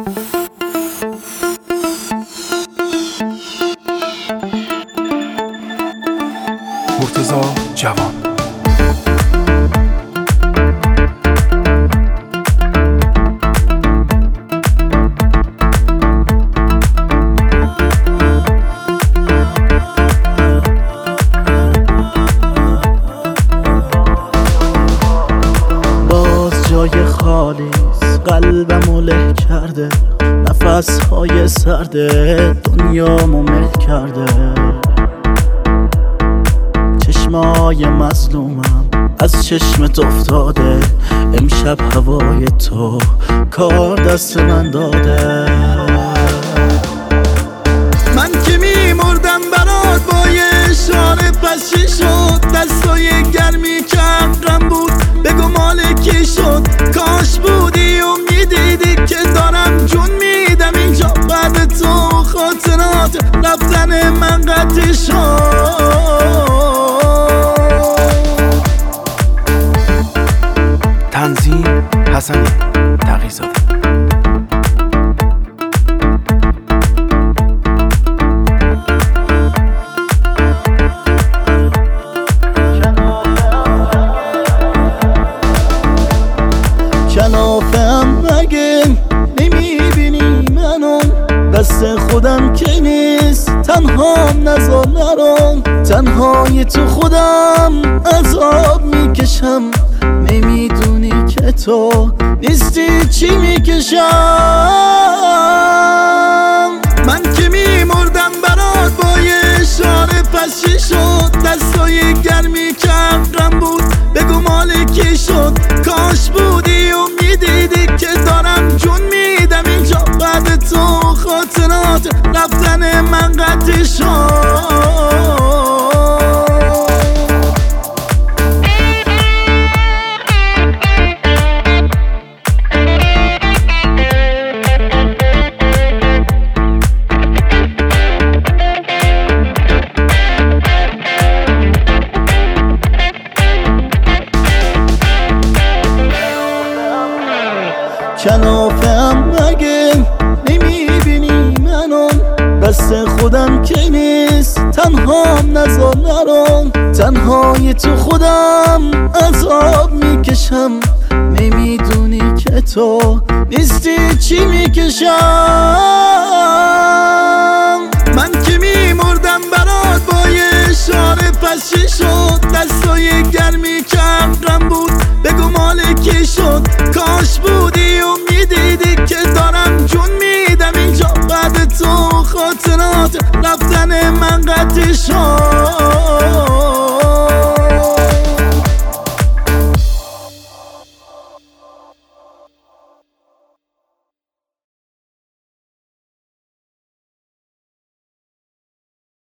مرتضی جوان. باز جای خالیست، قلبمو له کرده، نفسهای سرده دنیامو مل کرده. چشمای مظلومم از چشمت افتاده، امشب هوای تو کار دست من داده. من که میمردم برات با یه اشاره، پس چی شد؟ دستای گرمی که عقلم بود بگو مال کی شد؟ کاش بودی و میدیدی که دارم جون میدم اینجا بعد تو. خاطرات رفتن من قطع شد. تنظیم حسنی تقی‌زاده. کلافم مگه نمیبینی منو؟ دست خودم که نیست تنهام نذار نرم. تنهای تو خودم عذاب میکشم، نمیدونی که تو نیستی چی میکشم. من که میمردم برات با یه اشاره، پس چی شد؟ دستای گرمی که عقلم بود بگو مال کی شد؟ کاش بودی و میدیدی که دارم جون میدم اینجا بعد تو. خاطرات رفتن من قطع شد. کلافم مگه نمیبینی منو؟ دست خودم که نیست تنهام نذار نرم. تنهای تو خودم عذاب میکشم، نمیدونی که تو نیستی چی میکشم. من که میمردم برات با یه اشاره، پس چی شد؟ دستای گرمی که عقلم بود بگو مال کی شد؟ کاش بودی و میدیدی که دارم جون میدم اینجا بعد تو. خاطرات رفتن من قطع شد.